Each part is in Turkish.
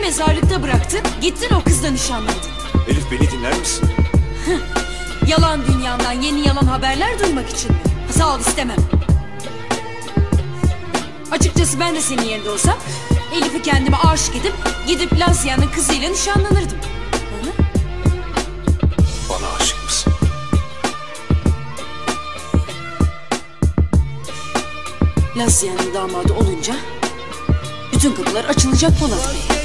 mezarlıkta bıraktın, gittin o kızla nişanlandın. Elif, beni dinler misin? Yalan dünyandan yeni yalan haberler duymak için mi? Sağ ol, istemem. Açıkçası ben de senin yerinde olsam Elif'i kendime aşık edip gidip Lazia'nın kızıyla nişanlanırdım. Hı? Bana aşık mısın? Lazia'nın damadı olunca bütün kapılar açılacak Polat Bey.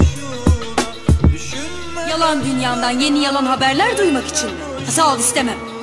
Yalan dünyandan yeni yalan haberler duymak için mi? Sağ ol, istemem.